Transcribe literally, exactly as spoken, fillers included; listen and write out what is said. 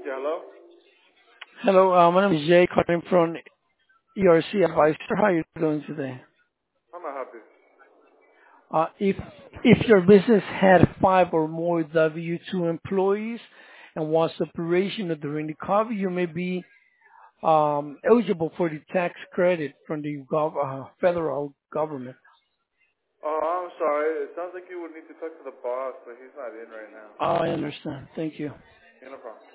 Yeah, hello? Hello, uh, my name is Jay, calling from E R C Advisor. How are you doing today? How may I help you? Uh, if if your business had five or more W two employees and was operational during the COVID, you may be um, eligible for the tax credit from the gov- uh, federal government. Oh, I'm sorry. It sounds like you would need to talk to the boss, but he's not in right now. Oh, I understand. Thank you. Yeah, no problem.